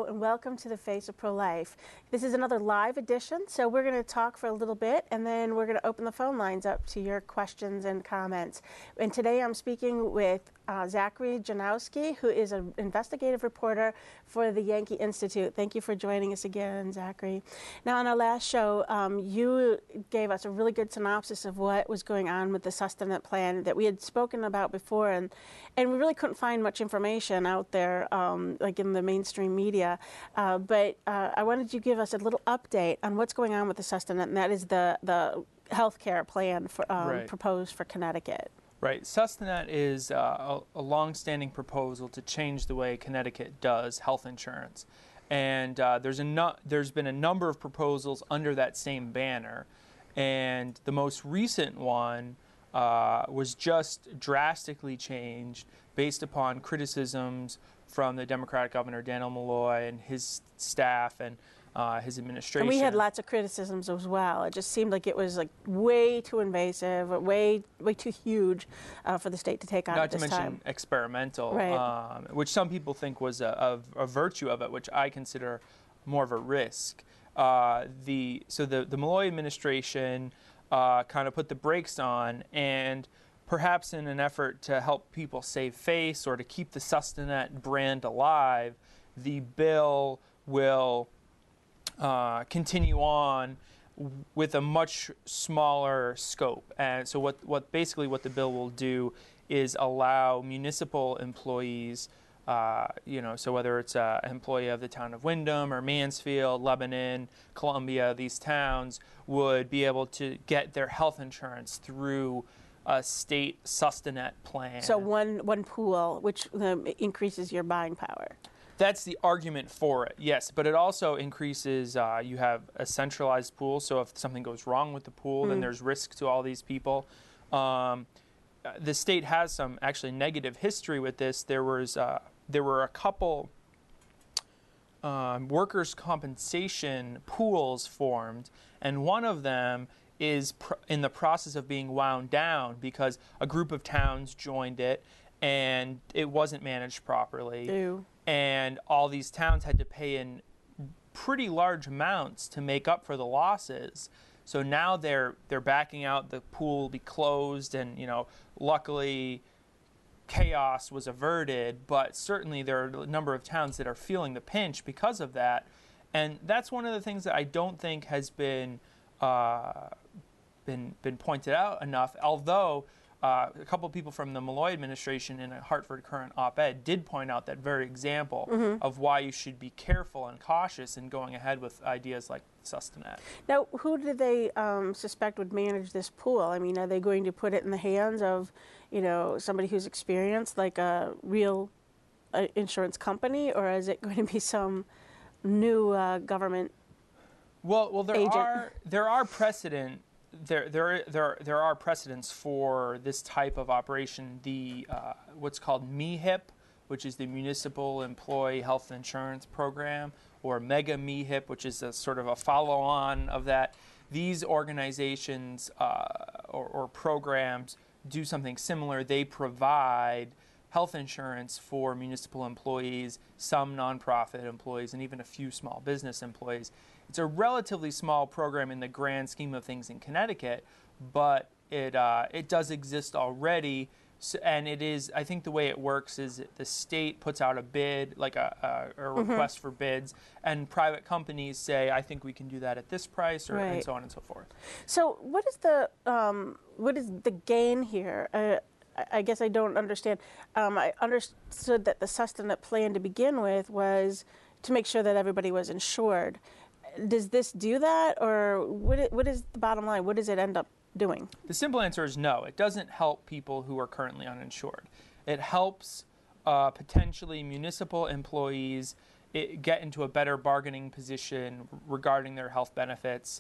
Hello and welcome to the Face of Pro-Life. This is another live edition, so we're going to talk for a little bit and then we're going to open the phone lines up to your questions and comments. And today I'm speaking with Zachary Janowski, who is an investigative reporter for the Yankee Institute. Thank you for joining us again, Zachary. Now, on our last show, you gave us a really good synopsis of what was going on with the sustenance plan that we had spoken about before, and we really couldn't find much information out there, like in the mainstream media. But I wanted you to give us a little update on what's going on with the sustenance, and that is the health care plan for, proposed for Connecticut. Right. Sustenance is a long-standing proposal to change the way Connecticut does health insurance. And there's been a number of proposals under that same banner. And the most recent one was just drastically changed based upon criticisms from the Democratic Governor Dannel Malloy and his staff and his administration. And we had lots of criticisms as well. It just seemed like it was like way too invasive, way too huge for the state to take on at this time. Not to mention experimental, right. Which some people think was a virtue of it, which I consider more of a risk. So the Malloy administration kind of put the brakes on, and perhaps in an effort to help people save face or to keep the sustenance brand alive, the bill will continue on with a much smaller scope. And so what the bill will do is allow municipal employees, so whether it's an employee of the town of Windham or Mansfield, Lebanon, Columbia, these towns would be able to get their health insurance through a state sustenance plan. So one pool, which increases your buying power. That's the argument for it, yes. But it also increases, you have a centralized pool, so if something goes wrong with the pool, then there's risk to all these people. The state has some actually negative history with this. There were a couple workers' compensation pools formed, and one of them is in the process of being wound down because a group of towns joined it, and it wasn't managed properly. Ew. And all these towns had to pay in pretty large amounts to make up for the losses. So now they're backing out. The pool will be closed, and luckily chaos was averted. But certainly there are a number of towns that are feeling the pinch because of that. And that's one of the things that I don't think has been pointed out enough. Although a couple of people from the Malloy administration in a Hartford Courant op-ed did point out that very example of why you should be careful and cautious in going ahead with ideas like sustenance. Now, who do they suspect would manage this pool? I mean, are they going to put it in the hands of, somebody who's experienced, like a real insurance company, or is it going to be some new government agent? There are precedent. There are precedents for this type of operation. The what's called MEHIP, which is the Municipal Employee Health Insurance Program, or Mega MEHIP, which is a sort of a follow-on of that. These organizations or programs do something similar. They provide health insurance for municipal employees, some nonprofit employees, and even a few small business employees. It's a relatively small program in the grand scheme of things in Connecticut, but it does exist already. So, and it is, I think the way it works is the state puts out a bid, like a request for bids, and private companies say, I think we can do that at this price, and so on and so forth. So what is the gain here? I guess I don't understand. I understood that the sustenance plan to begin with was to make sure that everybody was insured. Does this do that, or what is the bottom line? What does it end up doing? The simple answer is no. It doesn't help people who are currently uninsured. It helps potentially municipal employees get into a better bargaining position regarding their health benefits.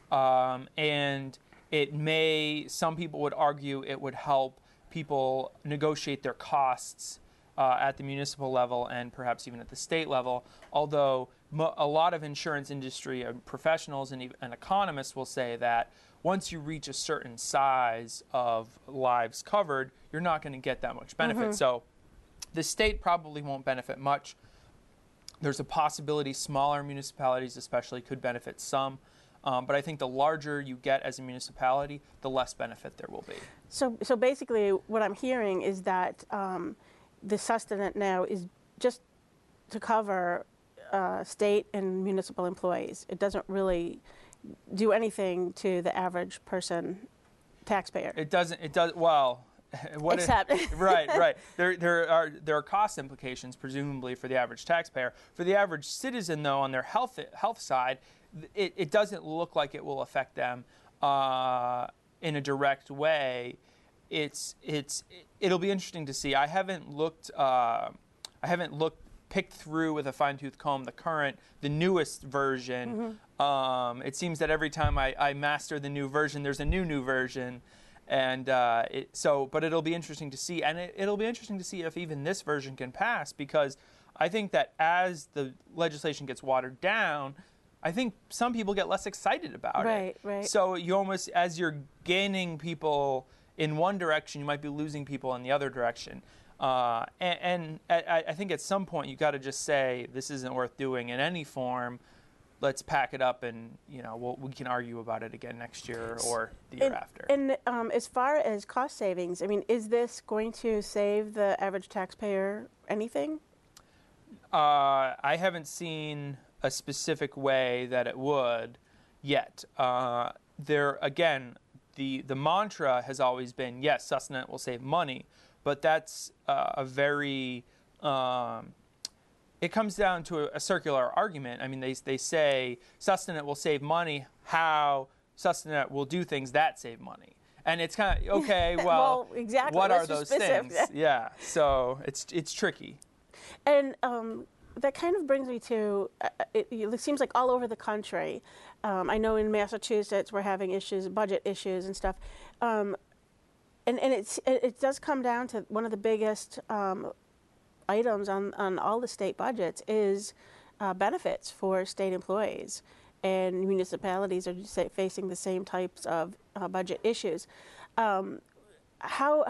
And some people would argue it would help people negotiate their costs at the municipal level and perhaps even at the state level, although a lot of insurance industry professionals and economists will say that once you reach a certain size of lives covered, you're not going to get that much benefit. So the state probably won't benefit much. There's a possibility smaller municipalities especially could benefit some. But I think the larger you get as a municipality, the less benefit there will be. So basically, what I'm hearing is that the sustenance now is just to cover state and municipal employees. It doesn't really do anything to the average person, taxpayer. It doesn't. It does well. Except right. There are cost implications presumably for the average taxpayer. For the average citizen, though, on their health side, it doesn't look like it will affect them in a direct way. It'll be interesting to see. I haven't picked through with a fine-tooth comb the newest version. Mm-hmm. It seems that every time I master the new version, there's a new version. And but it'll be interesting to see, and it'll be interesting to see if even this version can pass, because I think that as the legislation gets watered down, I think some people get less excited about it. Right. So you almost, as you're gaining people in one direction, you might be losing people in the other direction. And I think at some point you got to just say this isn't worth doing in any form. Let's pack it up, and we can argue about it again next year or the year after. And as far as cost savings, I mean, is this going to save the average taxpayer anything? I haven't seen a specific way that it would yet. The mantra has always been, yes, sustenance will save money, but that's a very it comes down to a circular argument. I mean, they say sustenance will save money. How sustenance will do things that save money? And it's kind of, okay, well, exactly. What Let's are those specific. things? Yeah, so it's tricky. And that kind of brings me to, it seems like all over the country. I know in Massachusetts we're having budget issues and stuff. And it does come down to one of the biggest items on all the state budgets is benefits for state employees, and municipalities are facing the same types of budget issues. How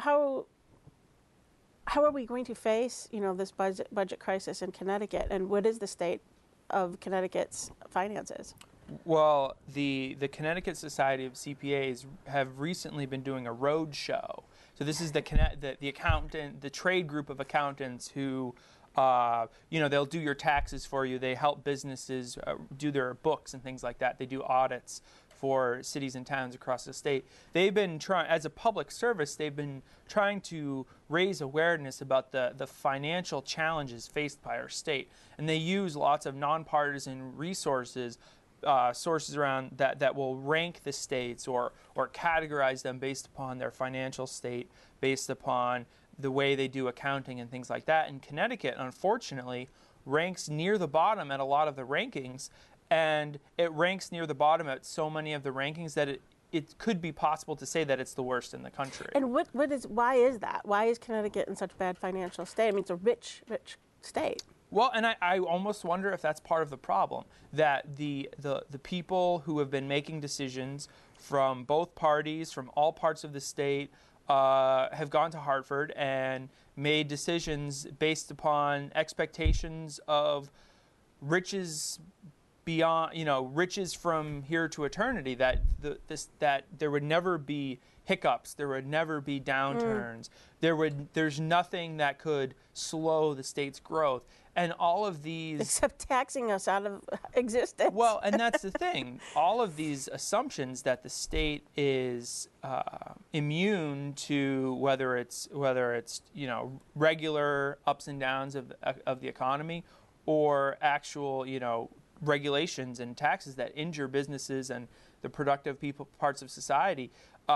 are we going to face this budget crisis in Connecticut, and what is the state of Connecticut's finances? Well, the Connecticut Society of CPAs have recently been doing a road show. So this is the trade group of accountants who, they'll do your taxes for you. They help businesses do their books and things like that. They do audits for cities and towns across the state. They've been trying, as a public service, they've been trying to raise awareness about the financial challenges faced by our state. And they use lots of nonpartisan resources, sources around that will rank the states or categorize them based upon their financial state, based upon the way they do accounting and things like that. And Connecticut, unfortunately, ranks near the bottom at a lot of the rankings, and it ranks near the bottom at so many of the rankings that it could be possible to say that it's the worst in the country. And why is that? Why is Connecticut in such bad financial state? I mean, it's a rich state. Well, and I almost wonder if that's part of the problem, that the people who have been making decisions from both parties, from all parts of the state, have gone to Hartford and made decisions based upon expectations of riches beyond, riches from here to eternity, that there would never be hiccups, there would never be downturns, there's nothing that could slow the state's growth. And all of these... Except taxing us out of existence. Well, and that's the thing. All of these assumptions that the state is immune to, whether it's regular ups and downs of the economy, or actual regulations and taxes that injure businesses and the productive parts of society.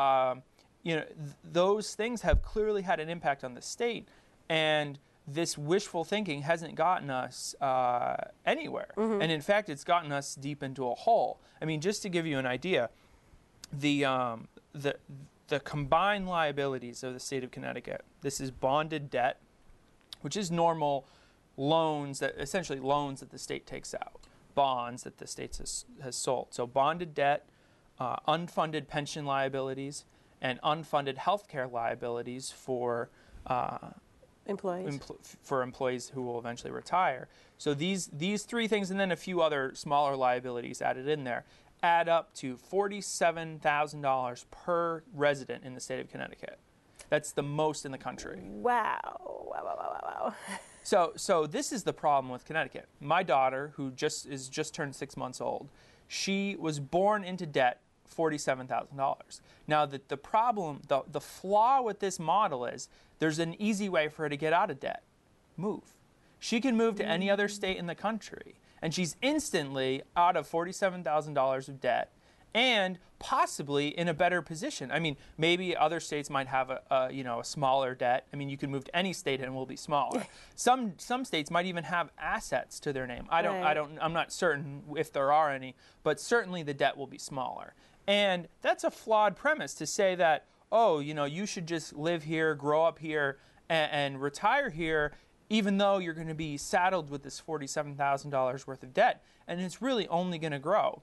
Those things have clearly had an impact on the state, and this wishful thinking hasn't gotten us anywhere. Mm-hmm. And in fact, it's gotten us deep into a hole. I mean, just to give you an idea, the combined liabilities of the state of Connecticut, this is bonded debt, which is normal essentially loans that the state takes out, bonds that the state has sold. So bonded debt, unfunded pension liabilities, and unfunded health care liabilities for employees. For employees who will eventually retire. So these three things, and then a few other smaller liabilities added in there, add up to $47,000 per resident in the state of Connecticut. That's the most in the country. Wow. So this is the problem with Connecticut. My daughter, who just turned 6 months old, she was born into debt, $47,000. Now, the problem, the flaw with this model is there's an easy way for her to get out of debt. Move. She can move to any other state in the country, and she's instantly out of $47,000 of debt and possibly in a better position. I mean, maybe other states might have a smaller debt. I mean, you can move to any state and it will be smaller. Some states might even have assets to their name. I'm not certain if there are any, but certainly the debt will be smaller. And that's a flawed premise to say that, you should just live here, grow up here, and retire here, even though you're going to be saddled with this $47,000 worth of debt, and it's really only going to grow.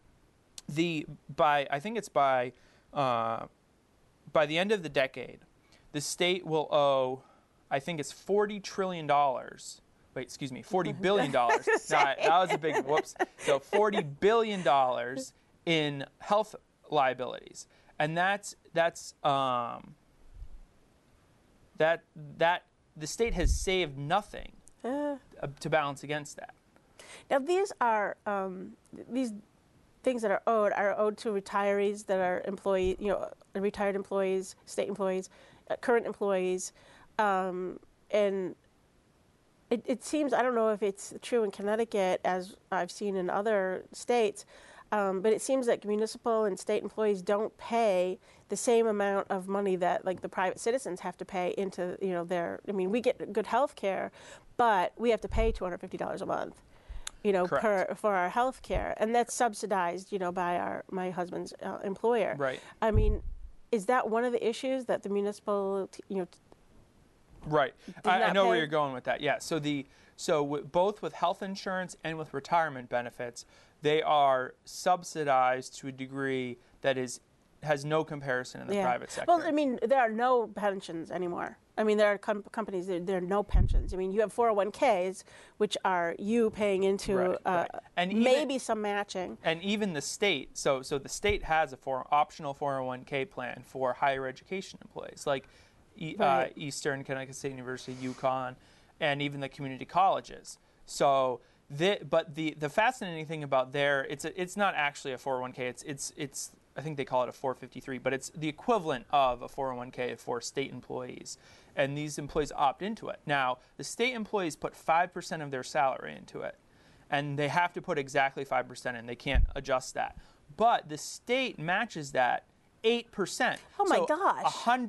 I think it's by the end of the decade, the state will owe, I think it's $40 trillion. Wait, excuse me, $40 billion. That was a big whoops. So $40 billion in health liabilities, and that's the state has saved nothing to balance against that. Now these are these things that are owed to retirees that are retired employees, state employees, current employees, and it seems, I don't know if it's true in Connecticut as I've seen in other states, but it seems that municipal and state employees don't pay the same amount of money that like the private citizens have to pay into we get good health care, but we have to pay $250 a month. For our health care, and that's subsidized, by my husband's employer. Right. I mean, is that one of the issues that the municipal, Right. I know where you're going with that. Yeah. So both with health insurance and with retirement benefits, they are subsidized to a degree that has no comparison in the private sector. Well, I mean, there are no pensions anymore. I mean, there are companies, there are no pensions. I mean, you have 401ks, which are you paying into and maybe some matching. And even the state, so the state has a optional 401k plan for higher education employees, like Eastern Connecticut State University, UConn, and even the community colleges. So, but the fascinating thing about it's not actually a 401k. It's I think they call it a 453, but it's the equivalent of a 401k for state employees. And these employees opt into it. Now, the state employees put 5% of their salary into it. And they have to put exactly 5% in. They can't adjust that. But the state matches that 8%. Oh, my gosh.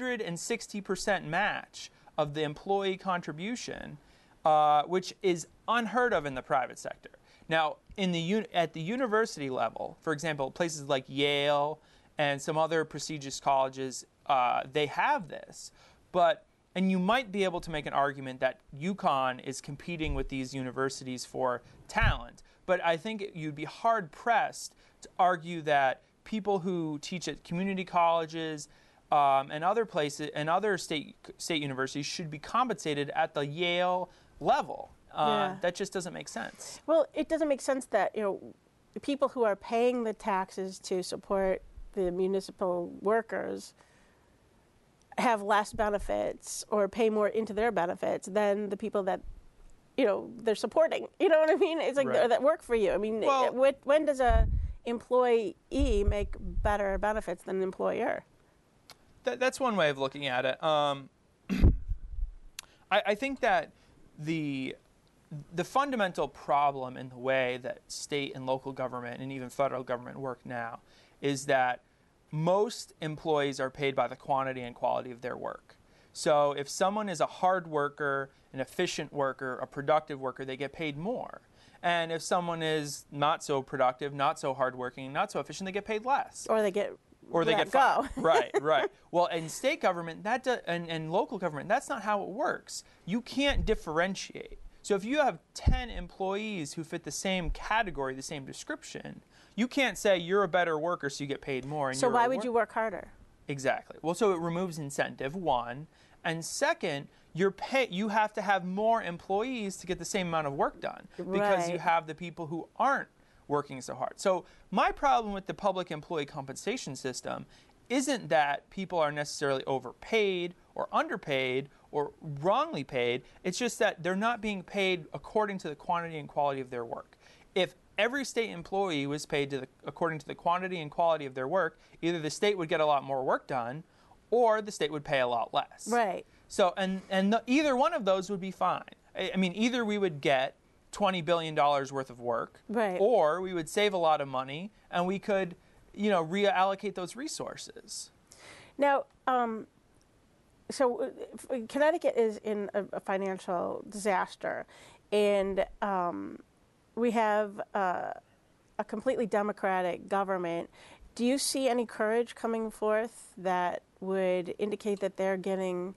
160% match of the employee contribution, which is unheard of in the private sector. Now, at the university level, for example, places like Yale and some other prestigious colleges, they have this. And you might be able to make an argument that UConn is competing with these universities for talent. But I think you'd be hard-pressed to argue that people who teach at community colleges and other places and other state universities should be compensated at the Yale level. That just doesn't make sense. Well, it doesn't make sense that the people who are paying the taxes to support the municipal workers have less benefits or pay more into their benefits than the people that they're supporting. You know what I mean? It's like that work for you. I mean, when does a employee make better benefits than an employer? That's one way of looking at it. I think that the fundamental problem in the way that state and local government and even federal government work now is that most employees are paid by the quantity and quality of their work. So if someone is a hard worker, an efficient worker, a productive worker, they get paid more. And if someone is not so productive, not so hardworking, not so efficient, they get paid less. Or they get fired. Right. Well, in state government and local government, that's not how it works. You can't differentiate. So if you have 10 employees who fit the same category, the same description, you can't say you're a better worker so you get paid more. So why would you work harder? Exactly. Well, so it removes incentive, one. And second, you have to have more employees to get the same amount of work done because you Right. have the people who aren't working so hard. So my problem with the public employee compensation system isn't that people are necessarily overpaid or underpaid or wrongly paid. It's just that they're not being paid according to the quantity and quality of their work. If every state employee was paid according to the quantity and quality of their work, either the state would get a lot more work done or the state would pay a lot less. Right. So, either one of those would be fine. I mean, either we would get $20 billion worth of work, Right. or we would save a lot of money and we could, reallocate those resources. Now, so Connecticut is in a financial disaster, and we have a completely democratic government. Do you see any courage coming forth that would indicate that they're getting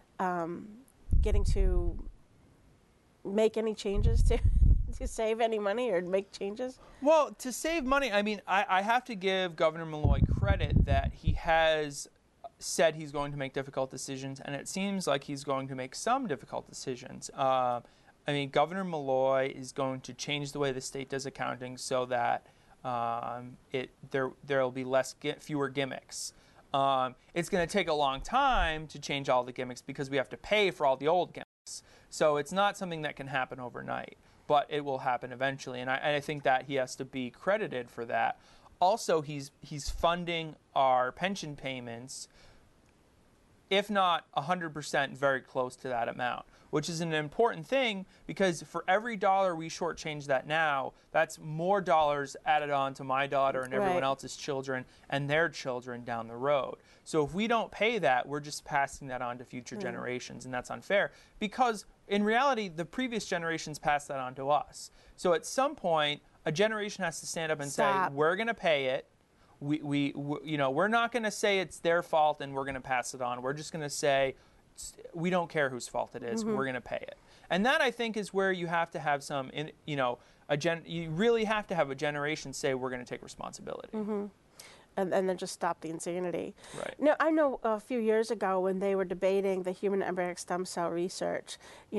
to make any changes to save any money or make changes? Well, to save money, I mean, I have to give Governor Malloy credit that he has said he's going to make difficult decisions, and it seems like he's going to make some difficult decisions. I mean, Governor Malloy is going to change the way the state does accounting so that there will be fewer gimmicks. It's going to take a long time to change all the gimmicks because we have to pay for all the old gimmicks. So it's not something that can happen overnight, but it will happen eventually. And I think that he has to be credited for that. Also, he's funding our pension payments, if not 100%, very close to that amount, which is an important thing because for every dollar we shortchange that now, that's more dollars added on to my daughter and everyone Right. else's children and their children down the road. So if we don't pay that, we're just passing that on to future generations, and that's unfair because in reality, the previous generations passed that on to us. So at some point, a generation has to stand up and Stop. say, we're going to pay it. We're not going to say it's their fault and we're going to pass it on. We're just going to say we don't care whose fault it is. We're going to pay it. And that I think is where you have to have you really have to have a generation say we're going to take responsibility. And then just stop the insanity. Right. Now, I know a few years ago when they were debating the human embryonic stem cell research,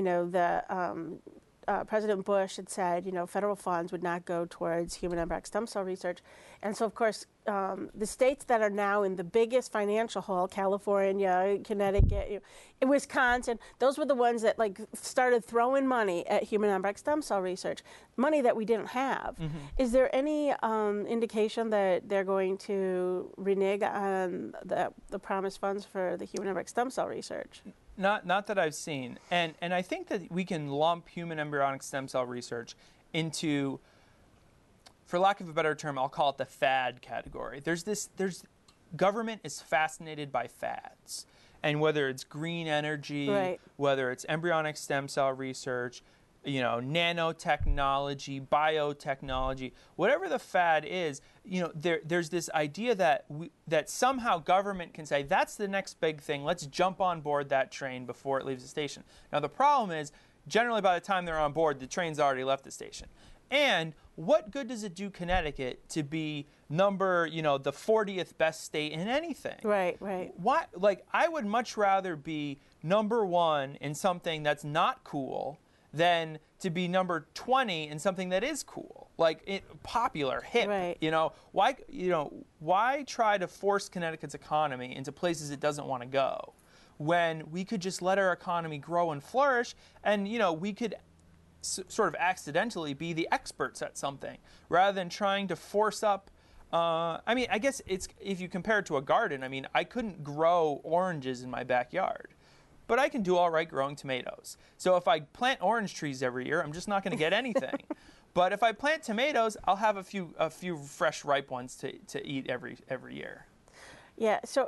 President Bush had said, federal funds would not go towards human embryonic stem cell research. And so, of course, the states that are now in the biggest financial hole, California, Connecticut, Wisconsin, those were the ones that started throwing money at human embryonic stem cell research, money that we didn't have. Is there any indication that they're going to renege on the promised funds for the human embryonic stem cell research? Not that I've seen. And I think that we can lump human embryonic stem cell research into, for lack of a better term, I'll call it the fad category. Government is fascinated by fads. And whether it's green energy, Right. whether it's embryonic stem cell research, nanotechnology, biotechnology, whatever the fad is, there's this idea that somehow government can say, that's the next big thing, let's jump on board that train before it leaves the station. Now, the problem is, generally by the time they're on board, the train's already left the station. And what good does it do Connecticut to be the 40th best state in anything? Right. Why? I would much rather be number one in something that's not cool than to be number 20 in something that is cool, popular, hip. Right. Why try to force Connecticut's economy into places it doesn't want to go, when we could just let our economy grow and flourish, and we could sort of accidentally be the experts at something rather than trying to force up. I guess it's, if you compare it to a garden, I couldn't grow oranges in my backyard, but I can do all right growing tomatoes. So if I plant orange trees every year, I'm just not going to get anything. But if I plant tomatoes, I'll have a few fresh, ripe ones to eat every year. Yeah. So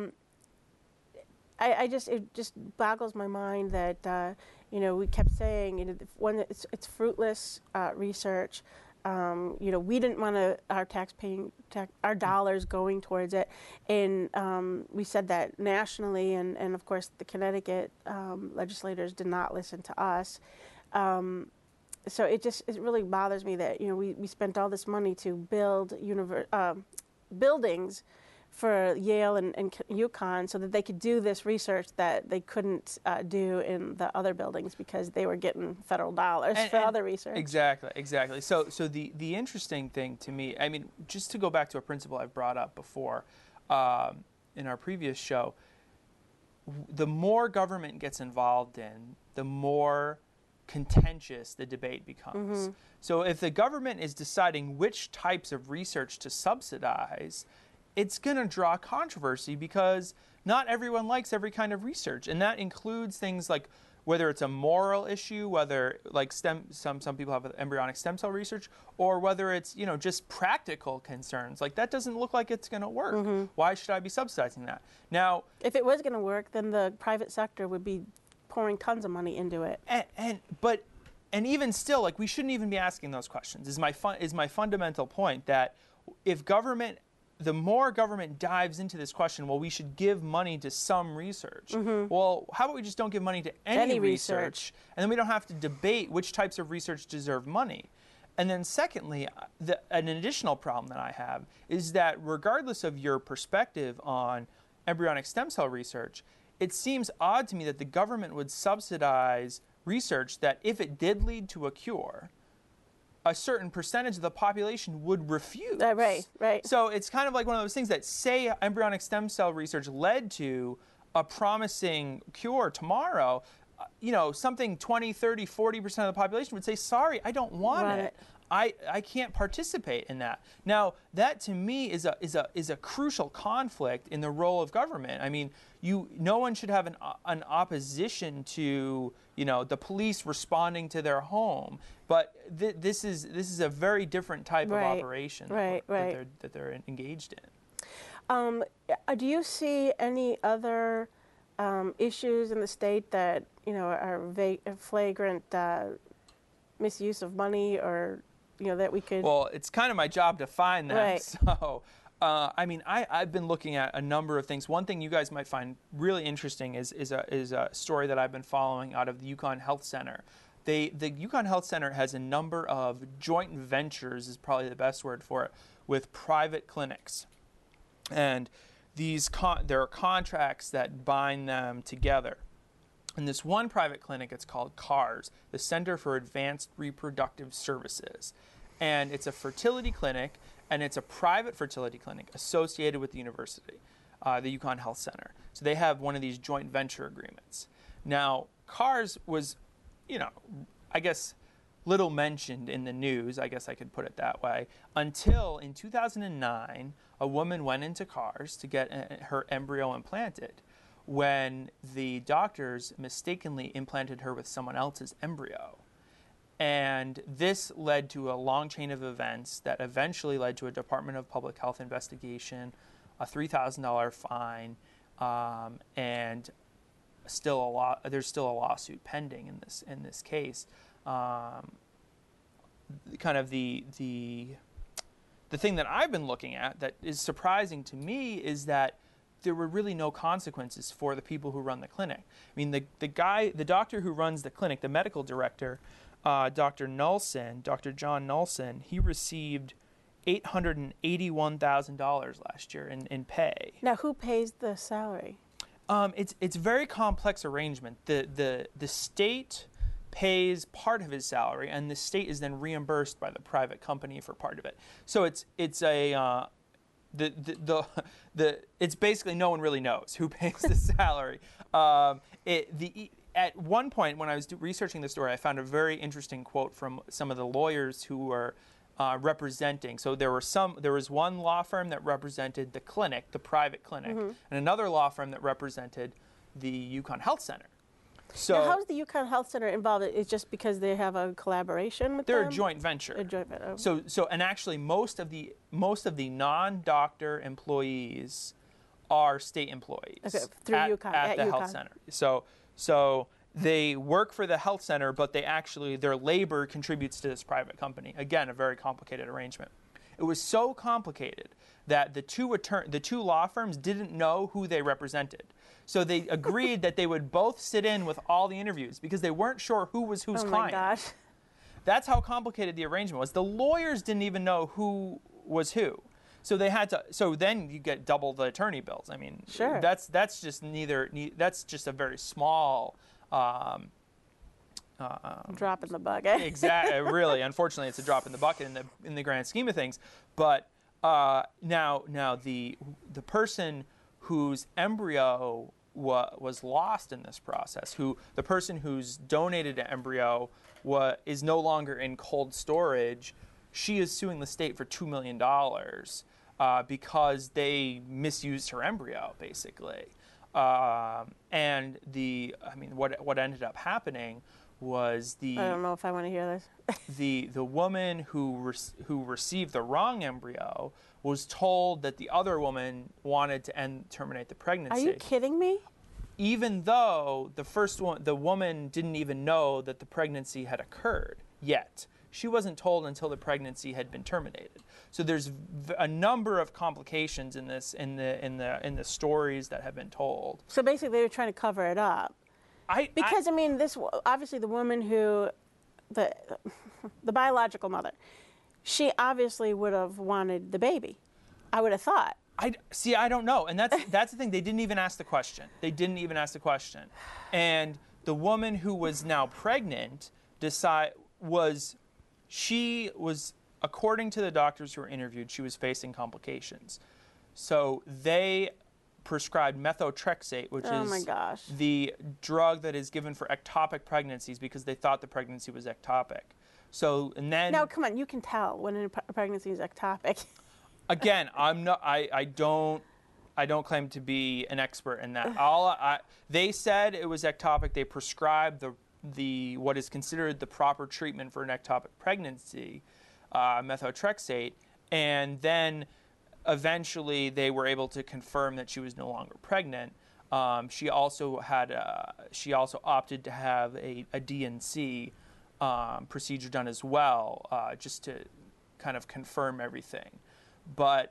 it just boggles my mind that we kept saying when it's fruitless research. We didn't want our dollars going towards it, and we said that nationally, and of course the Connecticut legislators did not listen to us. So it really bothers me that we spent all this money to build buildings for Yale and UConn so that they could do this research that they couldn't do in the other buildings because they were getting federal dollars for other research. Exactly. So the interesting thing to me, I mean, just to go back to a principle I've brought up before in our previous show, the more government gets involved in, the more contentious the debate becomes. Mm-hmm. So if the government is deciding which types of research to subsidize, it's going to draw controversy because not everyone likes every kind of research. And that includes things like whether it's a moral issue, whether like some people have embryonic stem cell research, or whether it's, you know, just practical concerns. Like that doesn't look like it's going to work. Mm-hmm. Why should I be subsidizing that? Now, if it was going to work, then the private sector would be pouring tons of money into it. And even still, like we shouldn't even be asking those questions. Is my fundamental point that if the more government dives into this question, well, we should give money to some research. Mm-hmm. Well, how about we just don't give money to any research, and then we don't have to debate which types of research deserve money. And then secondly, an additional problem that I have is that regardless of your perspective on embryonic stem cell research, it seems odd to me that the government would subsidize research that if it did lead to a cure, a certain percentage of the population would refuse. Right. So it's kind of like one of those things that say embryonic stem cell research led to a promising cure tomorrow, you know, something 20, 30, 40% of the population would say, sorry, I don't want it. I can't participate in that. Now, that to me is a crucial conflict in the role of government. I mean, no one should have an opposition to, you know, the police responding to their home, but this is a very different type of operation that they're engaged in. Do you see any other issues in the state that, you know, are flagrant misuse of money, or, you know, that we could? Well, it's kind of my job to find them. Right. So, I mean, I've been looking at a number of things. One thing you guys might find really interesting is a story that I've been following out of the UConn Health Center. The UConn Health Center has a number of joint ventures, is probably the best word for it, with private clinics. And there are contracts that bind them together. And this one private clinic, it's called CARS, the Center for Advanced Reproductive Services. And it's a fertility clinic, and it's a private fertility clinic associated with the university, the UConn Health Center. So they have one of these joint venture agreements. Now, CARS was, you know, I guess little mentioned in the news, I guess I could put it that way, until in 2009, a woman went into CARS to get her embryo implanted when the doctors mistakenly implanted her with someone else's embryo. And this led to a long chain of events that eventually led to a Department of Public Health investigation, a $3,000 fine, and there's still a lawsuit pending in this case. Kind of the thing that I've been looking at that is surprising to me is that there were really no consequences for the people who run the clinic. I mean, the doctor who runs the clinic, the medical director, Dr. John Nelson, he received $881,000 last year in pay. Now, who pays the salary? It's a very complex arrangement. The state pays part of his salary, and the state is then reimbursed by the private company for part of it. So it's basically no one really knows who pays the salary. At one point when I was researching the story, I found a very interesting quote from some of the lawyers who were representing. So there was one law firm that represented the clinic, the private clinic, and another law firm that represented the UConn Health Center. So now, how is the UConn Health Center involved? It's just because they have a collaboration with them? They're a joint venture. So and actually most of the non-doctor employees are state employees. Okay, through UConn at the UConn. health center. So they work for the health center, but their labor contributes to this private company. Again, a very complicated arrangement. It was so complicated that the two law firms didn't know who they represented. So they agreed that they would both sit in with all the interviews because they weren't sure who was whose client. Oh my gosh. That's how complicated the arrangement was. The lawyers didn't even know who was who. So they had to. So then you get double the attorney bills. I mean, Sure. That's just that's just a very small. Drop in the bucket. Exactly. Really, unfortunately, it's a drop in the bucket in the grand scheme of things. But now the person whose embryo was lost in this process, the person who's donated an embryo is no longer in cold storage, she is suing the state for $2 million because they misused her embryo, basically. And what ended up happening was I don't know if I want to hear this. the woman who received the wrong embryo was told that the other woman wanted to terminate the Are pregnancy. you kidding me? Even though the woman didn't even know that the pregnancy had occurred yet. She wasn't told until the pregnancy had been terminated. So there's a number of complications in this in the stories that have been told. So basically, they were trying to cover it up. Because this obviously the woman who, the biological mother, she obviously would have wanted the baby. I would have thought. I don't know, and that's the thing. They didn't even ask the question. And the woman who was now pregnant she was, according to the doctors who were interviewed, she was facing complications. So they prescribed methotrexate, which Oh is my gosh. the drug that is given for ectopic pregnancies because they thought the pregnancy was ectopic. So, and then Now, come on, you can tell when a pregnancy is ectopic. again, I don't claim to be an expert in that. They said it was ectopic. They prescribed the what is considered the proper treatment for an ectopic pregnancy, methotrexate, and then eventually they were able to confirm that she was no longer pregnant. She also opted to have a DNC procedure done as well, just to kind of confirm everything. But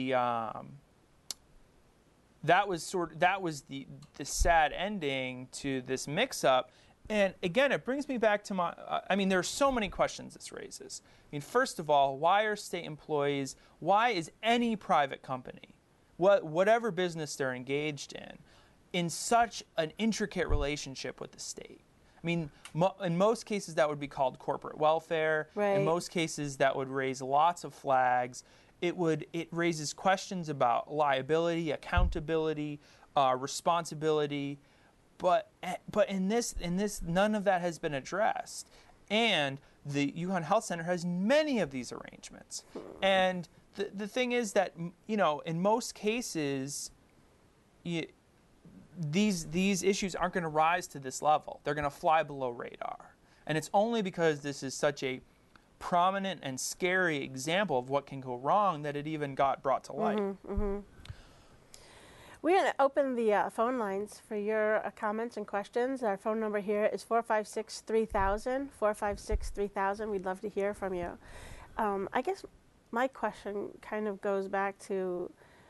that was the sad ending to this mix-up. And again, it brings me back to there are so many questions this raises. First of all, why are state employees, why is any private company, whatever business they're engaged in such an intricate relationship with the state? In most cases, that would be called corporate welfare. Right. In most cases, that would raise lots of flags. It raises questions about liability, accountability, responsibility. But in this, none of that has been addressed. And the UConn Health Center has many of these arrangements. And the thing is that, in most cases, these issues aren't going to rise to this level. They're going to fly below radar. And it's only because this is such a prominent and scary example of what can go wrong that it even got brought to light. Mm-hmm, mm-hmm. We're going to open the phone lines for your comments and questions. Our phone number here is 456-3000, 456-3000. We'd love to hear from you. I guess my question kind of goes back to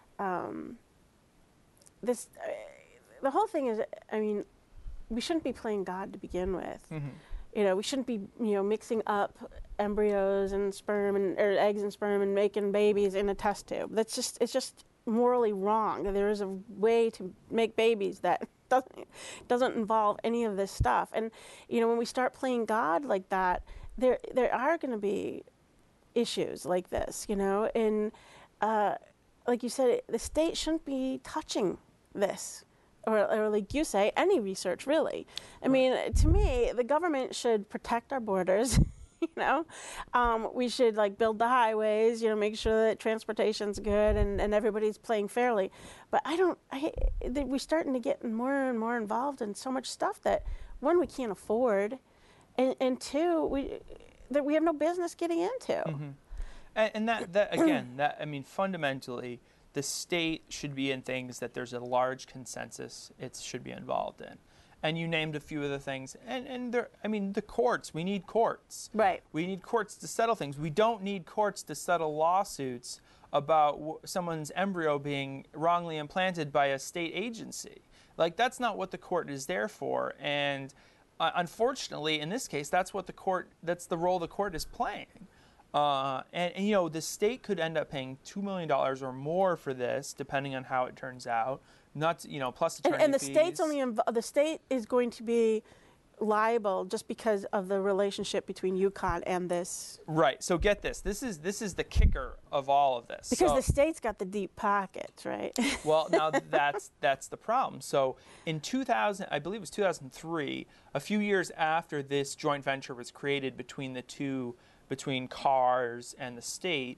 this. The whole thing is, we shouldn't be playing God to begin with. Mm-hmm. We shouldn't be, mixing up embryos and sperm or eggs and sperm and making babies in a test tube. It's just morally wrong. There is a way to make babies that doesn't involve any of this stuff. And when we start playing God like that, there are going to be issues like this. And like you said, the state shouldn't be touching this, or like you say, any research really. To me, the government should protect our borders. We should build the highways, make sure that transportation's good and everybody's playing fairly. But we're starting to get more and more involved in so much stuff that, one, we can't afford, and two, we have no business getting into. Mm-hmm. And that again, fundamentally, the state should be in things that there's a large consensus it should be involved in. And you named a few of the things. And the courts, we need courts. Right. We need courts to settle things. We don't need courts to settle lawsuits about someone's embryo being wrongly implanted by a state agency. That's not what the court is there for. And unfortunately, in this case, that's the role the court is playing. And you know, the state could end up paying $2 million or more for this, depending on how it turns out. Not to, you know, plus attorney And the fees. state's the state is going to be liable just because of the relationship between UConn and this. Right. So get this. This is the kicker of all of this. Because So- the state's got the deep pockets, right? Well, now that's the problem. So in 2000, I believe it was 2003, a few years after this joint venture was created between CARS and the state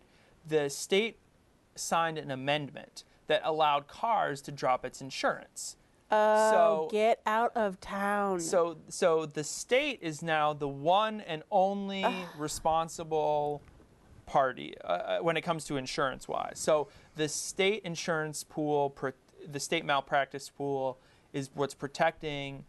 signed an amendment that allowed CARS to drop its insurance. Oh, get out of town. So the state is now the one and only responsible party when it comes to insurance-wise. So the state insurance pool, the state malpractice pool, is what's protecting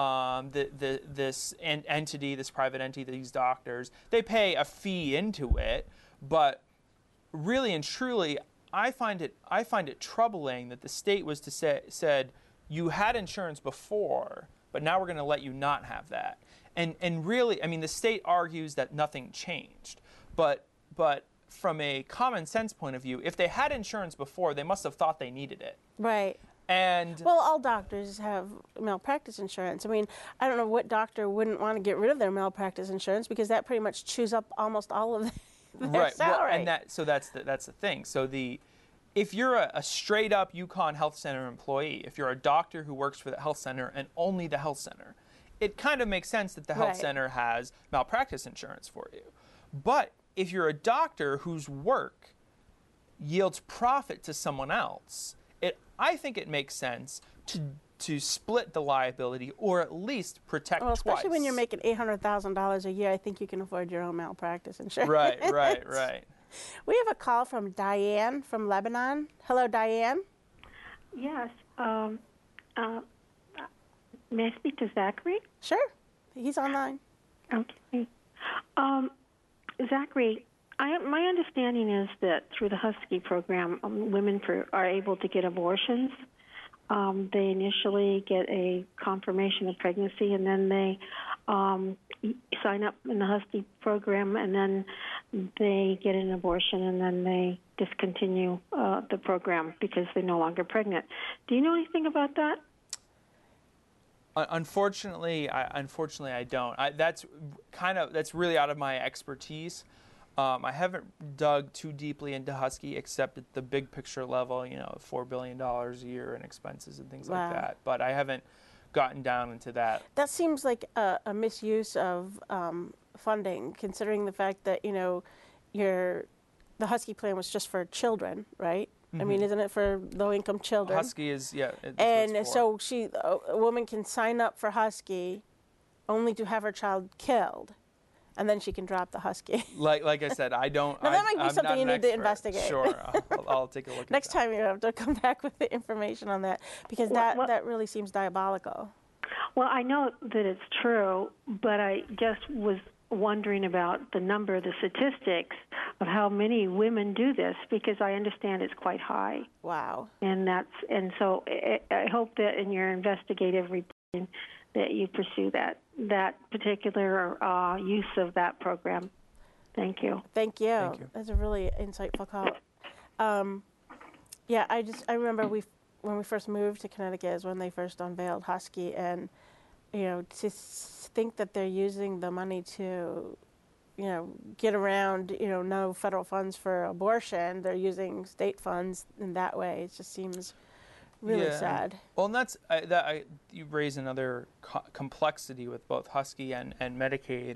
this entity, this private entity, these doctors. They pay a fee into it, but really and truly, I find it troubling that the state was said you had insurance before, but now we're going to let you not have that. And really, I mean, the state argues that nothing changed, but from a common sense point of view, if they had insurance before, they must have thought they needed it. Right. And well, all doctors have malpractice insurance. I mean, I don't know what doctor wouldn't want to get rid of their malpractice insurance because that pretty much chews up almost all of their right. salary. Well, and that's the thing. So if you're a straight up UConn Health Center employee, if you're a doctor who works for the health center and only the health center, it kind of makes sense that the health center has malpractice insurance for you. But if you're a doctor whose work yields profit to someone else, I think it makes sense to split the liability or at least protect twice. Especially when you're making $800,000 a year, I think you can afford your own malpractice insurance. Right. We have a call from Diane from Lebanon. Hello, Diane. Yes. May I speak to Zachary? Sure. He's online. Okay. Zachary, my understanding is that through the Husky program, women are able to get abortions. They initially get a confirmation of pregnancy, and then they sign up in the Husky program, and then they get an abortion, and then they discontinue the program because they're no longer pregnant. Do you know anything about that? Unfortunately, I don't. That's really out of my expertise. I haven't dug too deeply into Husky, except at the big picture level, you know, $4 billion a year in expenses and things like that. But I haven't gotten down into that. That seems like a misuse of funding, considering the fact that, you know, the Husky plan was just for children, right? Mm-hmm. I mean, isn't it for low-income children? Husky is, yeah. And so a woman can sign up for Husky only to have her child killed, and then she can drop the Husky. Like I said, I don't. Now, that might be I'm something you need to investigate. Sure, I'll take a look at that. Next time you have to come back with the information on that, because that really seems diabolical. Well, I know that it's true, but I just was wondering about the statistics of how many women do this, because I understand it's quite high. Wow. And so I hope that in your investigative reporting that you pursue that particular use of that program. Thank you. Thank you. That's a really insightful call. Yeah, I remember when we first moved to Connecticut is when they first unveiled Husky, and you know, to think that they're using the money to, you know, get around, you know, no federal funds for abortion. They're using state funds in that way. It just seems really sad. Well, and you raise another complexity with both Husky and Medicaid.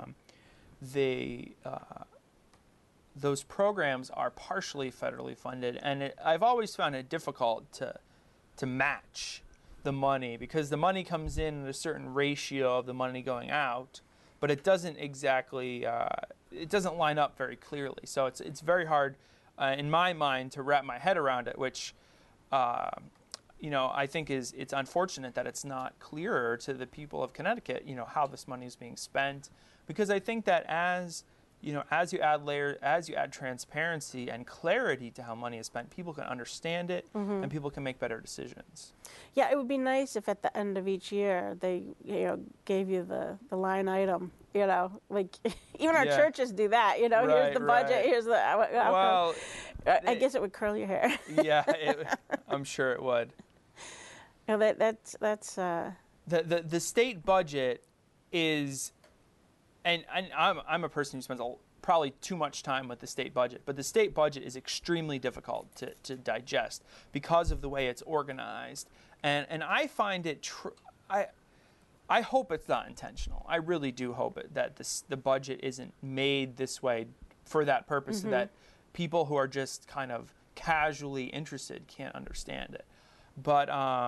Those programs are partially federally funded, and I've always found it difficult to match the money, because the money comes in at a certain ratio of the money going out, but it doesn't exactly it doesn't line up very clearly. So it's very hard in my mind to wrap my head around it, which you know, I think it's unfortunate that it's not clearer to the people of Connecticut, you know, how this money is being spent, because I think that as as you add transparency and clarity to how money is spent, people can understand it and people can make better decisions. Yeah, it would be nice if at the end of each year they, gave you the line item. Like even our churches do that. Here's the budget. Right. Here's the. Well, I guess it would curl your hair. Yeah, I'm sure it would. That's. The state budget is, and I'm a person who spends probably too much time with the state budget, but the state budget is extremely difficult to digest because of the way it's organized, and I find it I hope it's not intentional. I really do hope that the budget isn't made this way for that purpose, so that people who are just kind of casually interested can't understand it. But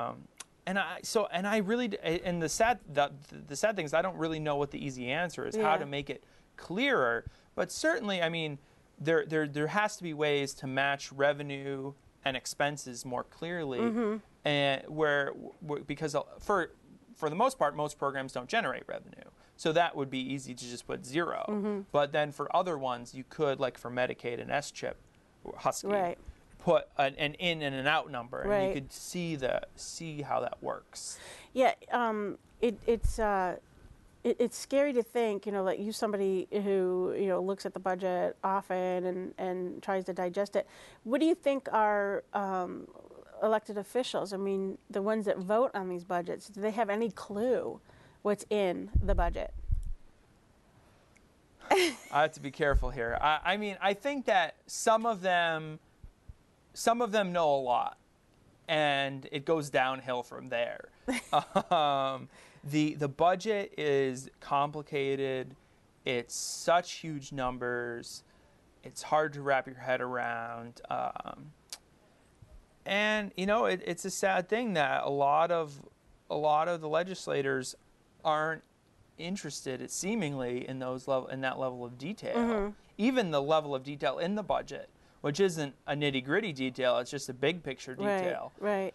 the sad thing is I don't really know what the easy answer is, how to make it clearer. But certainly, I mean, there has to be ways to match revenue and expenses more clearly, and because for the most part, most programs don't generate revenue. So that would be easy to just put zero. But then for other ones, you could, like for Medicaid and SCHIP, Husky, put an in and an out number, and you could see how that works. Yeah, it's scary to think, like you, somebody who looks at the budget often and tries to digest it. What do you think are elected officials, I mean, the ones that vote on these budgets, do they have any clue what's in the budget? I have to be careful here. I mean, I think that some of them know a lot, and it goes downhill from there. The budget is complicated. It's such huge numbers. It's hard to wrap your head around. And it's a sad thing that a lot of the legislators aren't interested, seemingly, in that level of detail. Even the level of detail in the budget, which isn't a nitty-gritty detail; it's just a big picture detail. Right.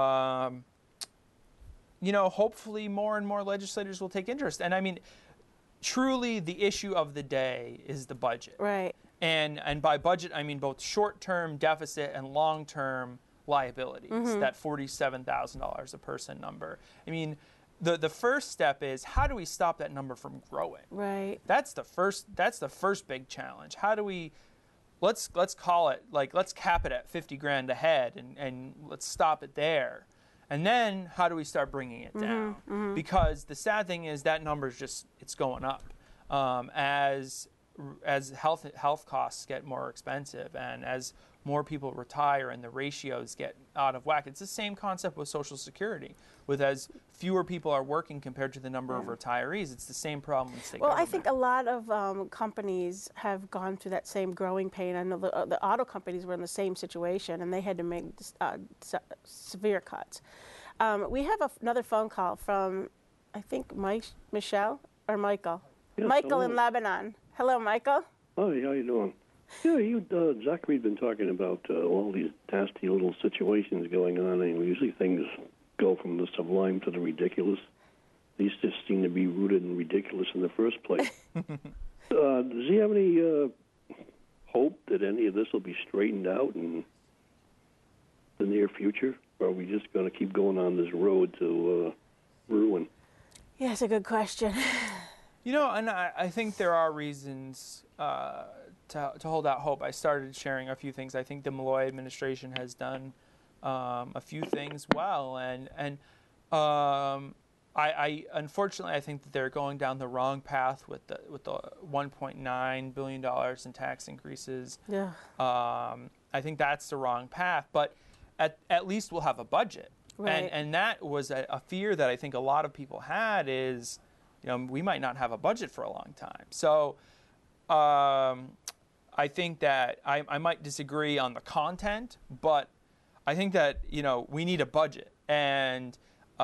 Hopefully, more and more legislators will take interest. And I mean, truly, the issue of the day is the budget. Right. And by budget, I mean both short-term deficit and long-term liabilities, that $47,000 a person number. I mean, the first step is, how do we stop that number from growing? Right. That's the first big challenge. How do we, let's call it, let's cap it at 50 grand a head and let's stop it there. And then how do we start bringing it down? Because the sad thing is that number is it's going up as health costs get more expensive and as more people retire and the ratios get out of whack. It's the same concept with Social Security. With as fewer people are working compared to the number of retirees, it's the same problem with state government. I think a lot of companies have gone through that same growing pain. I know the auto companies were in the same situation, and they had to make severe cuts. We have another phone call from, I think, Michelle or Michael. Yes, Michael hello. in Lebanon. Hello, Michael. Hi, how you doing? Yeah, Zachary's been talking about all these nasty little situations going on, and usually things go from the sublime to the ridiculous. These just seem to be rooted in ridiculous in the first place. Does he have any hope that any of this will be straightened out in the near future? Or are we just going to keep going on this road to ruin? Yeah, it's a good question. And I think there are reasons to hold out hope. I started sharing a few things. I think the Malloy administration has done a few things well, and I unfortunately I think that they're going down the wrong path with the $1.9 billion in tax increases. Yeah. I think that's the wrong path, but at least we'll have a budget. Right. And that was a fear that I think a lot of people had is, we might not have a budget for a long time. So I think that I might disagree on the content, but I think that, we need a budget. And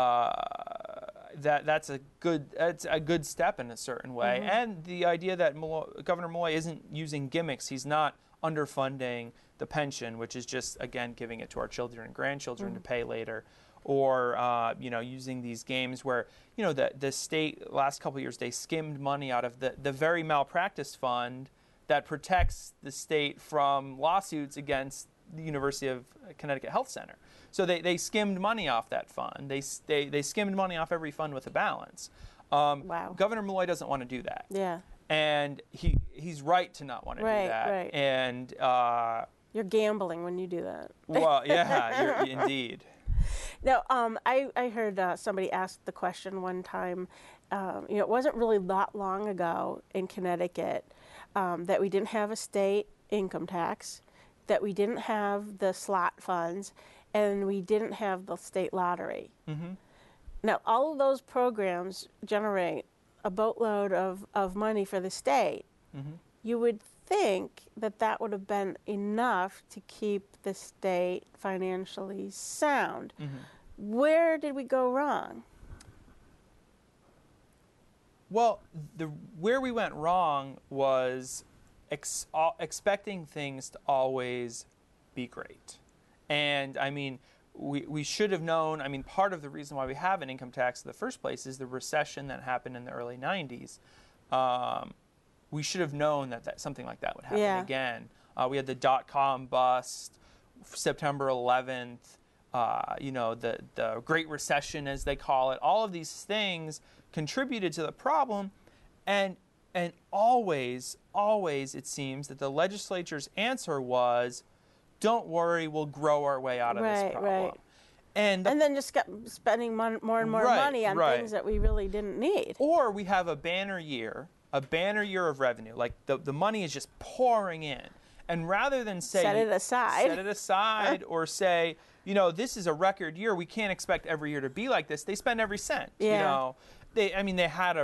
that's a good step in a certain way. Mm-hmm. And the idea that Governor Malloy isn't using gimmicks. He's not underfunding the pension, which is just, again, giving it to our children and grandchildren to pay later, or using these games where the state last couple of years they skimmed money out of the very malpractice fund that protects the state from lawsuits against the University of Connecticut Health Center. So they skimmed money off that fund. They skimmed money off every fund with a balance. Wow. Governor Malloy doesn't want to do that. Yeah. And he's right to not want to do that. Right. And you're gambling when you do that. well, yeah, indeed. Now, I heard somebody ask the question one time. It wasn't really that long ago in Connecticut that we didn't have a state income tax, that we didn't have the slot funds, and we didn't have the state lottery. Mm-hmm. Now, all of those programs generate a boatload of money for the state. Mm-hmm. You would think that would have been enough to keep the state financially sound. Mm-hmm. Where did we go wrong? Well, where we went wrong was expecting things to always be great. And I mean, we should have known. I mean, part of the reason why we have an income tax in the first place is the recession that happened in the early 90s. We should have known that something like that would happen again. We had the dot-com bust, September 11th, the Great Recession, as they call it. All of these things contributed to the problem, and always it seems that the legislature's answer was, don't worry, we'll grow our way out of this problem. Right. And then just kept spending more and more money on things that we really didn't need. Or we have a banner year of revenue, like the money is just pouring in. And rather than say set it aside or say, this is a record year, we can't expect every year to be like this, they spend every cent. Yeah. They had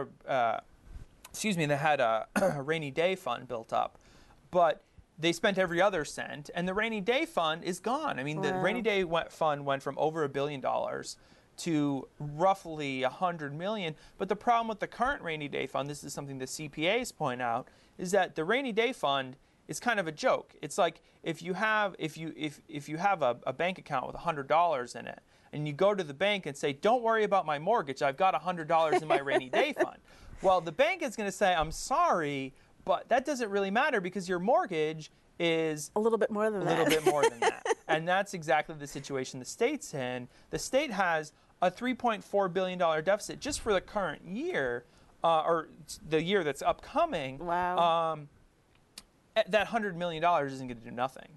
a rainy day fund built up, but they spent every other cent, and the rainy day fund is gone. I mean, the rainy day fund went from over $1 billion to roughly $100 million. But the problem with the current rainy day fund, this is something the CPAs point out, is that the rainy day fund is kind of a joke. It's like if you have a bank account with $100 in it, and you go to the bank and say, "Don't worry about my mortgage. I've got $100 in my rainy day fund." Well, the bank is going to say, "I'm sorry, but that doesn't really matter because your mortgage is a little bit more than that." And that's exactly the situation the state's in. The state has a $3.4 billion deficit just for the current year, or the year that's upcoming. Wow. That $100 million isn't going to do nothing.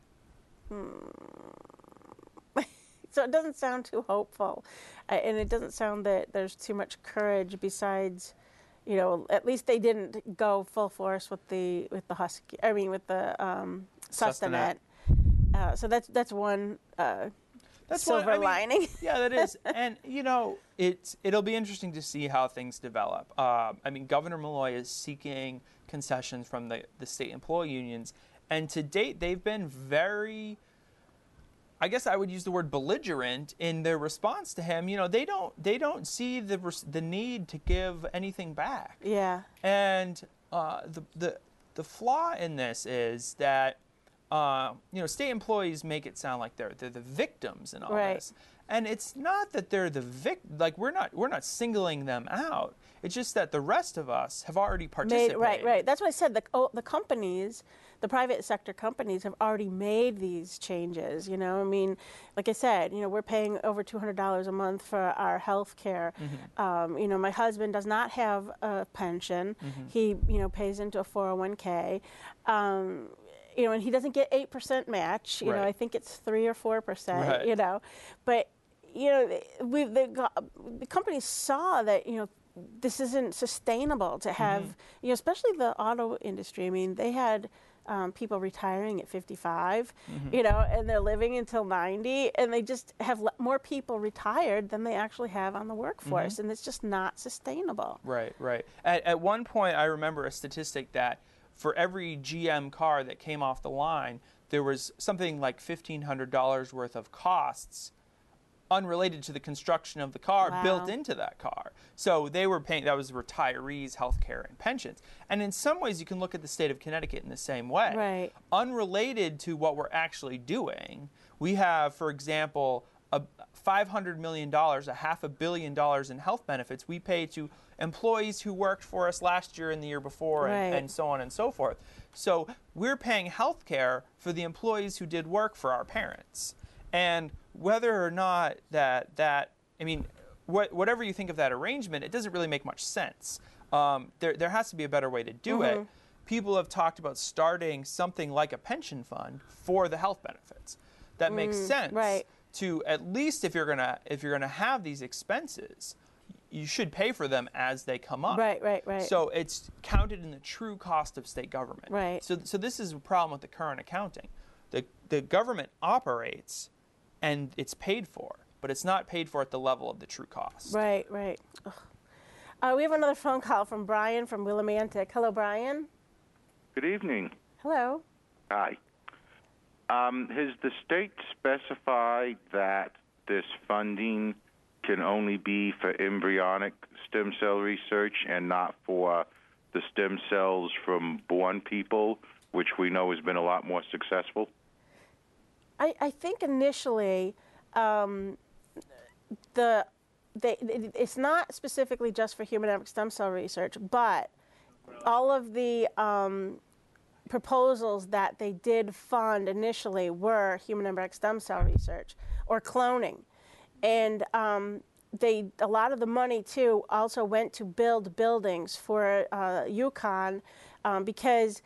So it doesn't sound too hopeful, and it doesn't sound that there's too much courage. Besides, at least they didn't go full force with the Husky. I mean, with the Sustanet. So that's one silver lining. Yeah, that is, and it'll be interesting to see how things develop. I mean, Governor Malloy is seeking concessions from the state employee unions, and to date they've been very, I guess I would use the word belligerent in their response to him. They don't see the need to give anything back. Yeah. And the flaw in this is that state employees make it sound like they're the victims in all this, and it's not that they're the like we're not singling them out. It's just that the rest of us have already participated. Right. That's what I said. The companies, the private sector companies, have already made these changes. I mean, like I said, we're paying over $200 a month for our health care. Mm-hmm. My husband does not have a pension. Mm-hmm. He pays into a 401k. And he doesn't get 8% match. I think it's 3 or 4%. Right. But the companies saw that this isn't sustainable to have. Especially the auto industry. I mean, they had people retiring at 55. And they're living until 90, and they just have more people retired than they actually have on the workforce, and it's just not sustainable. Right. At one point, I remember a statistic that for every GM car that came off the line, there was something like $1,500 worth of costs unrelated to the construction of the car built into that car. So they were paying, that was retirees, health care, and pensions. And in some ways, you can look at the state of Connecticut in the same way. Right. Unrelated to what we're actually doing, we have, for example, $500 million, $500 million in health benefits we pay to employees who worked for us last year and the year before, and so on and so forth. So we're paying health care for the employees who did work for our parents. And whether or not whatever you think of that arrangement, it doesn't really make much sense. There has to be a better way to do it. People have talked about starting something like a pension fund for the health benefits. That makes sense. Right. To at least if you're gonna have these expenses, you should pay for them as they come up. Right. So it's counted in the true cost of state government. Right. So this is a problem with the current accounting. The government operates, and it's paid for, but it's not paid for at the level of the true cost. Right. We have another phone call from Brian from Willimantic. Hello, Brian. Good evening. Hello. Hi. Has the state specified that this funding can only be for embryonic stem cell research and not for the stem cells from born people, which we know has been a lot more successful? I think initially it's not specifically just for human embryonic stem cell research, but all of the proposals that they did fund initially were human embryonic stem cell research or cloning. And a lot of the money, too, also went to build buildings for UConn because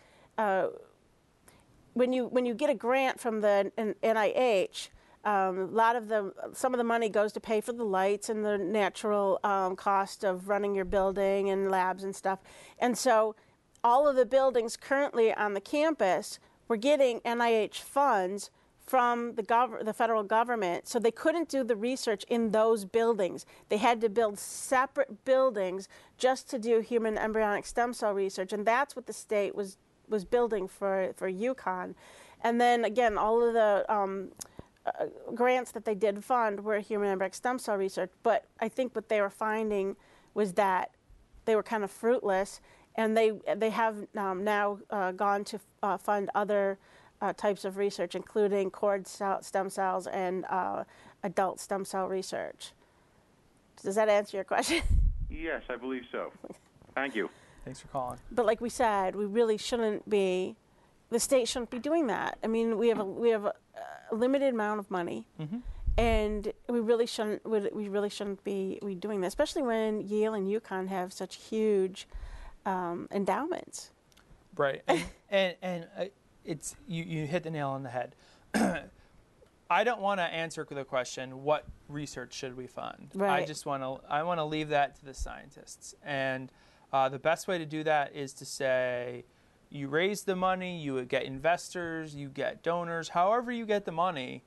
when you get a grant from the NIH, some of the money goes to pay for the lights and the natural cost of running your building and labs and stuff. And so all of the buildings currently on the campus were getting NIH funds from the federal government, so they couldn't do the research in those buildings. They had to build separate buildings just to do human embryonic stem cell research, and that's what the state was building for UConn. And then again, all of the grants that they did fund were human embryonic stem cell research, but I think what they were finding was that they were kind of fruitless, and they have now gone to fund other types of research, including cord stem cells and adult stem cell research. Does that answer your question? Yes, I believe so. Thank you. Thanks for calling. But like we said, we really shouldn't be. The state shouldn't be doing that. I mean, we have a limited amount of money, and we really shouldn't be doing that, especially when Yale and UConn have such huge endowments. Right, and it's you hit the nail on the head. I don't want to answer the question, what research should we fund? Right. I want to leave that to the scientists. And the best way to do that is to say, you raise the money, you get investors, you get donors, however you get the money,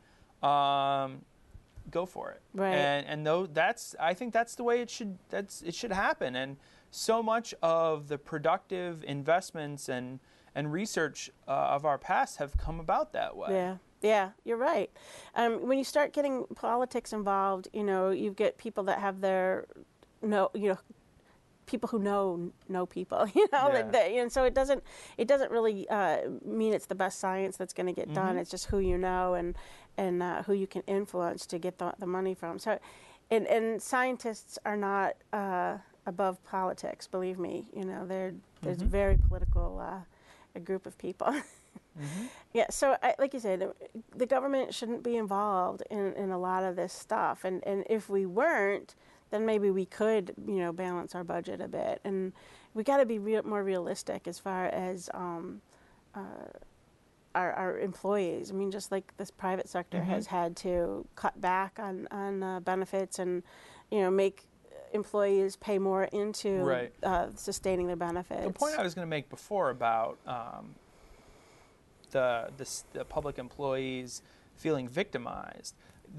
go for it. Right. And I think that's the way it should happen. And so much of the productive investments and research of our past have come about that way. Yeah, you're right. When you start getting politics involved, you get people that have people who know people, and so it doesn't really mean it's the best science that's going to get done. It's just who you know and who you can influence to get the money from. So, and scientists are not above politics. Believe me, there's a very political a group of people. Yeah, so like you said, the government shouldn't be involved in a lot of this stuff, and if we weren't, then maybe we could, balance our budget a bit. And we got to be more realistic as far as our employees. I mean, just like this private sector has had to cut back on benefits and, make employees pay more into sustaining their benefits. The point I was going to make before about the public employees feeling victimized.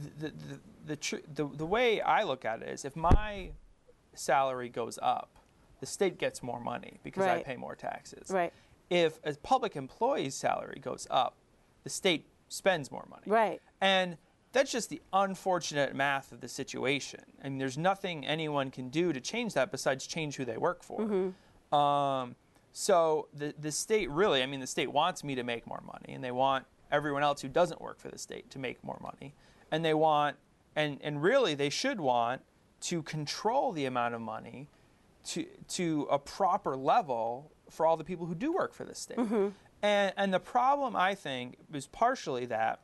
The way I look at it is, if my salary goes up, the state gets more money because I pay more taxes. Right. If a public employee's salary goes up, the state spends more money. Right. And that's just the unfortunate math of the situation. I mean, there's nothing anyone can do to change that besides change who they work for. So the state really, the state wants me to make more money, and they want everyone else who doesn't work for the state to make more money. And they want and really they should want to control the amount of money to a proper level for all the people who do work for the state. And the problem, I think, is partially that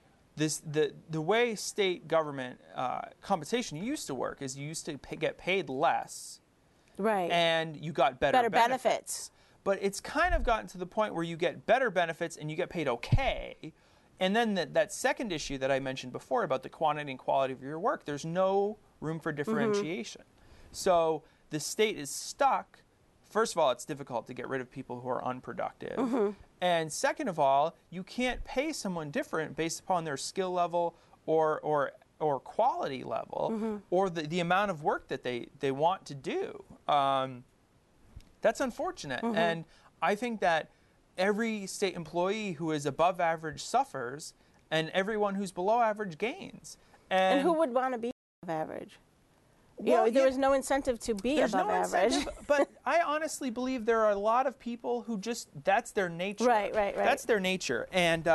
the way state government compensation used to work is you used to get paid less, right, and you got better benefits. But it's kind of gotten to the point where you get better benefits and you get paid okay. And then that second issue that I mentioned before about the quantity and quality of your work, there's no room for differentiation. So the state is stuck. First of all, it's difficult to get rid of people who are unproductive. And second of all, you can't pay someone different based upon their skill level or quality level or the amount of work that they want to do. That's unfortunate. And I think that every state employee who is above average suffers, and everyone who's below average gains. And who would want to be above average? There was no incentive to be above average. But I honestly believe there are a lot of people who just, that's their nature. Right. That's their nature. And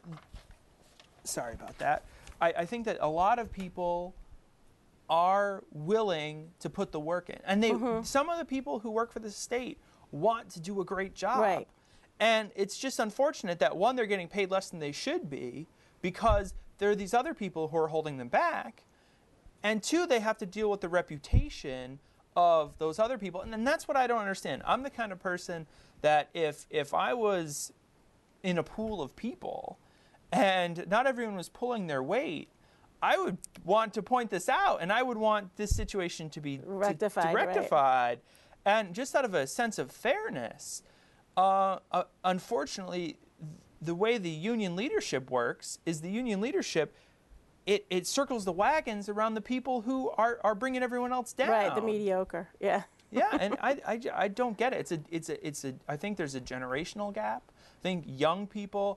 sorry about that. I think that a lot of people are willing to put the work in. And some of the people who work for the state want to do a great job. Right. And it's just unfortunate that, one, they're getting paid less than they should be because there are these other people who are holding them back. And two, they have to deal with the reputation of those other people. And that's what I don't understand. I'm the kind of person that if I was in a pool of people and not everyone was pulling their weight, I would want to point this out, and I would want this situation to be rectified. Right. And just out of a sense of fairness, unfortunately, the way the union leadership works is the union leadership, it circles the wagons around the people who are bringing everyone else down. Right, the mediocre. Yeah. Yeah, and I don't get it. I think there's a generational gap. I think young people,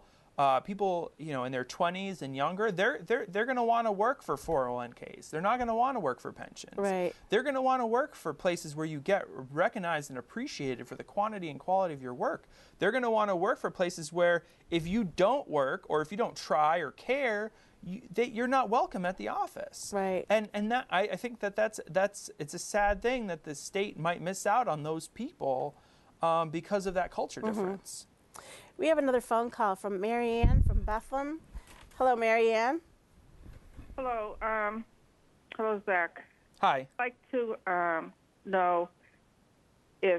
in their 20s and younger, they're going to want to work for 401ks. They're not going to want to work for pensions. Right. They're going to want to work for places where you get recognized and appreciated for the quantity and quality of your work. They're going to want to work for places where if you don't work or if you don't try or care, you're not welcome at the office. Right. And that I think that's it's a sad thing that the state might miss out on those people because of that culture difference. We have another phone call from Marianne from Bethlehem. Hello, Marianne. Hello. Hello, Zach. Hi. I'd like to know if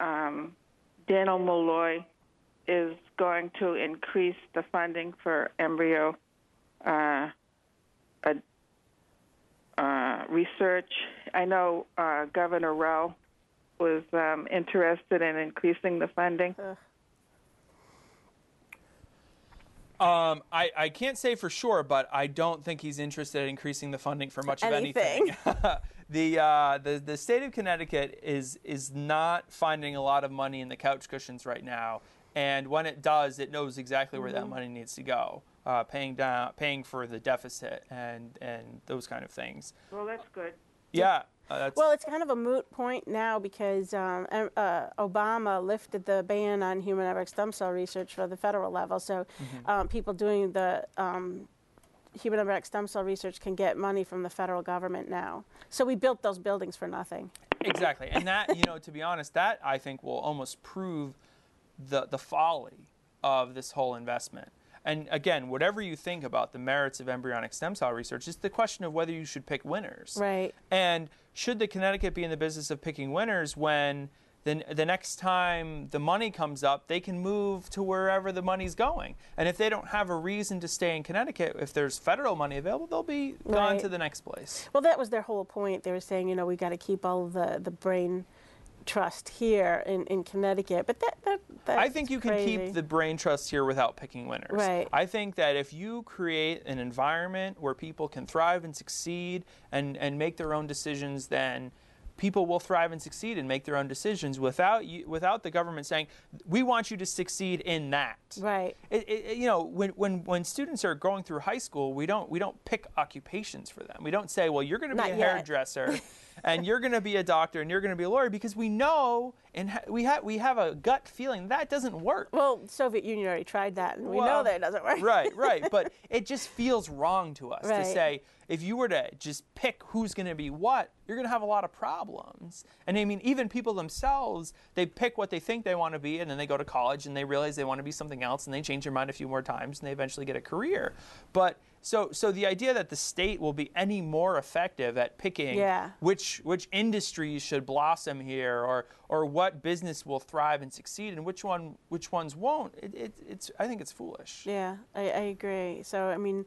Daniel Malloy is going to increase the funding for embryo research. I know Governor Rowe was interested in increasing the funding. I can't say for sure, but I don't think he's interested in increasing the funding for much of anything. The state of Connecticut is not finding a lot of money in the couch cushions right now, and when it does, it knows exactly where that money needs to go, paying for the deficit and those kind of things. Well, that's good. Yeah. Well, it's kind of a moot point now because Obama lifted the ban on human embryonic stem cell research for the federal level. So people doing the human embryonic stem cell research can get money from the federal government now. So we built those buildings for nothing. Exactly. And that, to be honest, that I think will almost prove the folly of this whole investment. And again, whatever you think about the merits of embryonic stem cell research, it's the question of whether you should pick winners. Right. And should the Connecticut be in the business of picking winners when the next time the money comes up, they can move to wherever the money's going? And if they don't have a reason to stay in Connecticut, if there's federal money available, they'll be gone to the next place. Well, that was their whole point. They were saying, we got to keep all of the brain trust here in Connecticut, but that's I think you can crazy. keep the brain trust here without picking winners. Right. I think that if you create an environment where people can thrive and succeed and make their own decisions, then people will thrive and succeed and make their own decisions without the government saying, we want you to succeed in that. Right. When students are going through high school, we don't pick occupations for them. We don't say, well, you're going to be Not a yet. hairdresser, and you're going to be a doctor, and you're going to be a lawyer, because we know and we have a gut feeling that doesn't work. Well, Soviet Union already tried that, and we know that it doesn't work. Right. But it just feels wrong to us to Right. say, if you were to just pick who's going to be what, you're going to have a lot of problems. And I mean, even people themselves, they pick what they think they want to be, and then they go to college and they realize they want to be something else, and they change their mind a few more times, and they eventually get a career. But so the idea that the state will be any more effective at picking Yeah. which industries should blossom here, or what business will thrive and succeed, and which ones won't, I think it's foolish. Yeah, I agree. So I mean,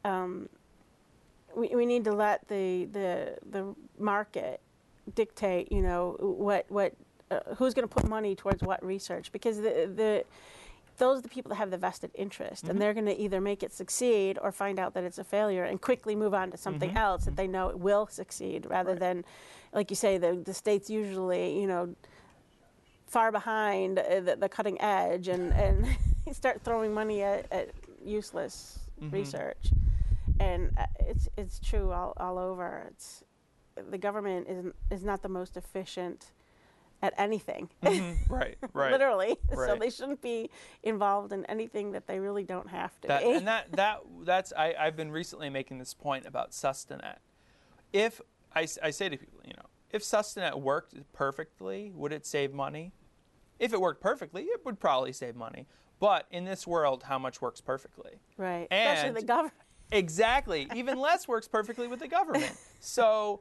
we need to let the market dictate, what who's going to put money towards what research, because those are the people that have the vested interest, and they're going to either make it succeed or find out that it's a failure and quickly move on to something else that they know it will succeed, rather than, like you say, the state's usually, far behind the cutting edge, and start throwing money at useless research. And it's true all over. The government is not the most efficient at anything. Right. Literally. So Right. they shouldn't be involved in anything that they really don't have to be. And that's I've been recently making this point about Sustanet. If I say to people, if Sustanet worked perfectly, would it save money? If it worked perfectly, it would probably save money. But in this world, how much works perfectly? Right. And Especially the government. Exactly. Even less works perfectly with the government. So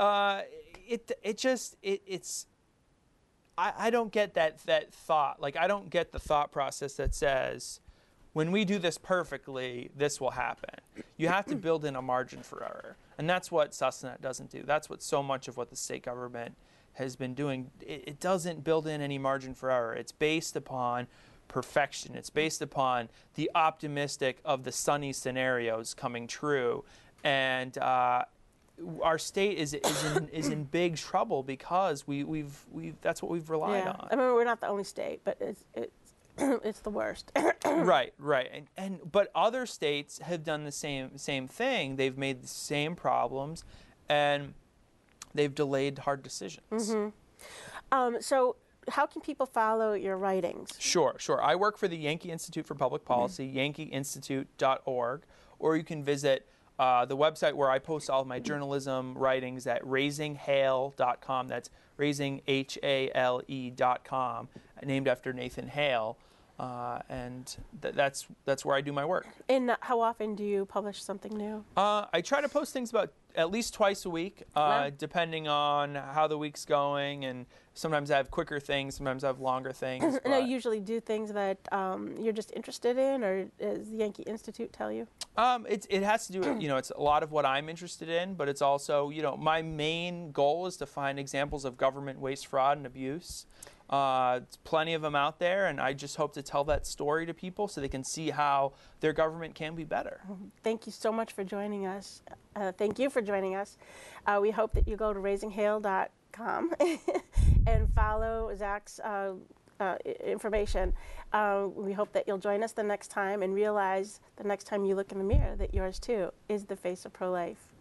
I don't get that thought. Like, I don't get the thought process that says, when we do this perfectly, this will happen. You have to build in a margin for error. And that's what Sustanet doesn't do. That's what so much of what the state government has been doing. It doesn't build in any margin for error. It's based upon perfection. It's based upon the optimistic of the sunny scenarios coming true. And our state is in big trouble because we've that's what we've relied on. I mean, we're not the only state, but it's the worst. Right. But other states have done the same thing. They've made the same problems, and they've delayed hard decisions. So how can people follow your writings? Sure. I work for the Yankee Institute for Public Policy, yankeeinstitute.org, or you can visit the website where I post all of my journalism writings at raisinghale.com. That's raisinghale.com, named after Nathan Hale. And that's where I do my work. And how often do you publish something new? I try to post things about at least twice a week, depending on how the week's going. And sometimes I have quicker things, sometimes I have longer things. And I usually do things that you're just interested in, or does the Yankee Institute tell you? It has to do with, it's a lot of what I'm interested in, but it's also, my main goal is to find examples of government waste, fraud, and abuse. Plenty of them out there, and I just hope to tell that story to people so they can see how their government can be better. Thank you so much for joining us. Thank you for joining us. We hope that you go to raisinghale.com and follow Zach's information. We hope that you'll join us the next time and realize the next time you look in the mirror that yours too is the face of pro-life.